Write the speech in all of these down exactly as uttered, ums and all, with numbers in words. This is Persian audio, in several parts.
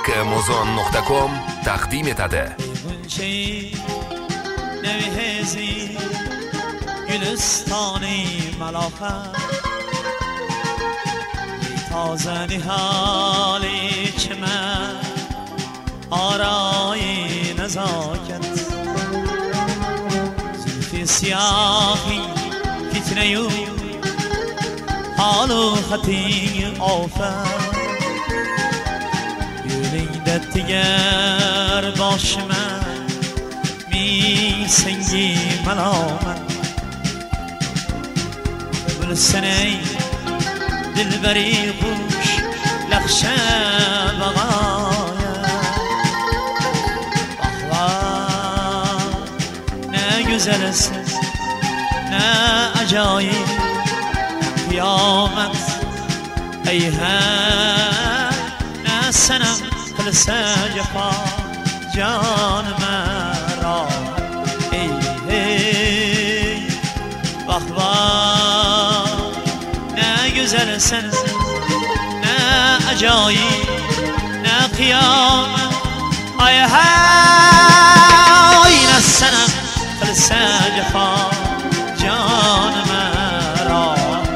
کامازون نقطه کام تقدیم etadi. نویزی گلستانی ملاقه تازه نهالی چمن آرای نزاکت زلفی سیاهی فتنه حال و خطی آفت یولیدت دیگر باش من می سنگی ملامت بلسنه دلبری خوش لخشه بغایه احوال نه güzelsin نه عجایب قیامت ای هر نه سنم خلصه جفا جان مرا ای ای بخواه نه güzelsin نه عجایب نه قیامت ای هر نه سنم خلصه جفا جان مرا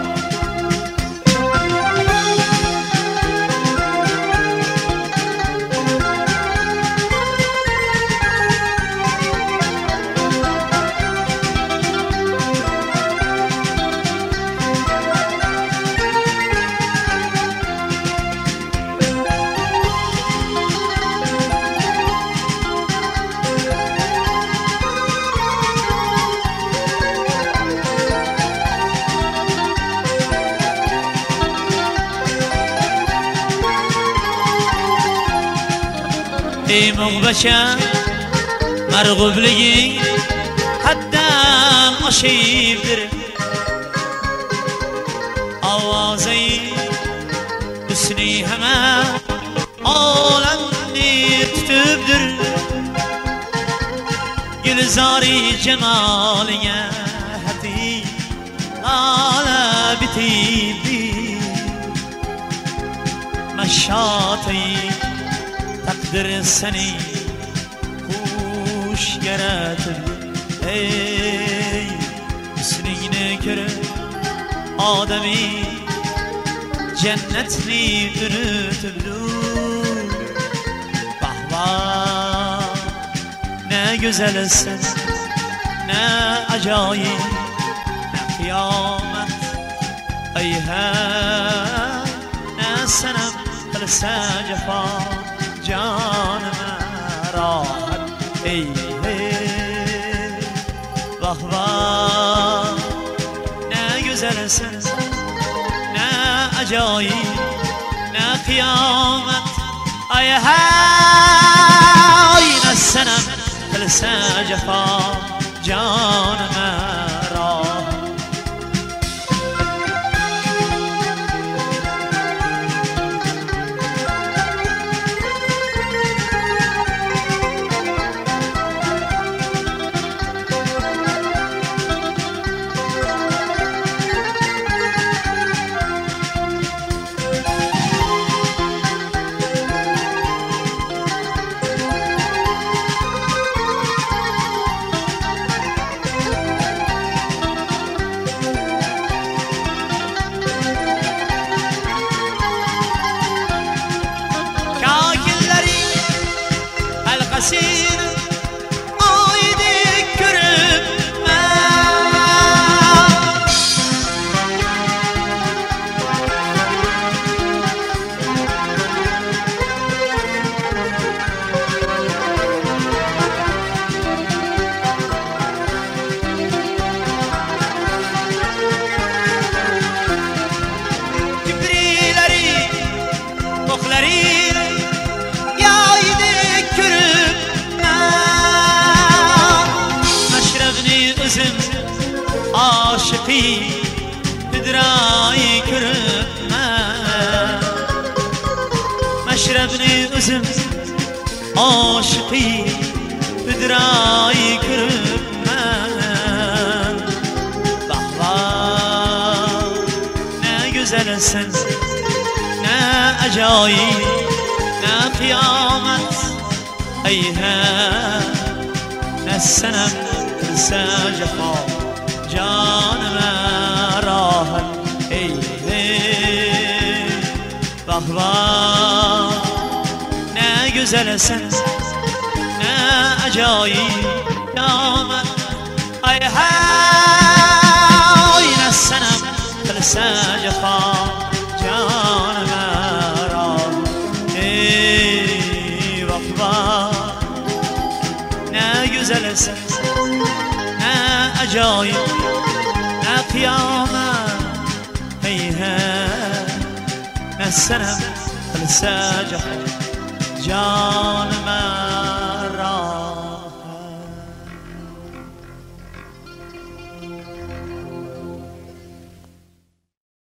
ای مغبشم مرغوب لگی حدم آشیب داره آوازی حسنی همه عالم نیتتب در گلزاری جمالی حتی آلا بتیبی مشاطی تقدر سنی خوش گرد ای حسنی نکر آدمی جنت نی درت بلو بحوا نه güzelsin نه عجایب نه قیامت ای هر نه سنم خلصه جفا جان مرا ای ای واه واه نه güzelsin نه عجایب نه قیامت ای های نه سنم خلصه جفا جان مرا Seni aydı görüp Kibrileri, kokları عاشقی بدرای کرد من مشربنی ازم عاشقی بدرای کرد من بحوا نه güzelsin نه عجایب نه قیامت ایها نه سنم تنسى جفا جان ما راحل ای بخوا نه güzel sen ne acayip قیامت ایها نه سنم تنسى جفا جان ما راحل ای بخوا نه güzel sen نه عجایب نه قیامت هیها نه سنم فلسجه جان من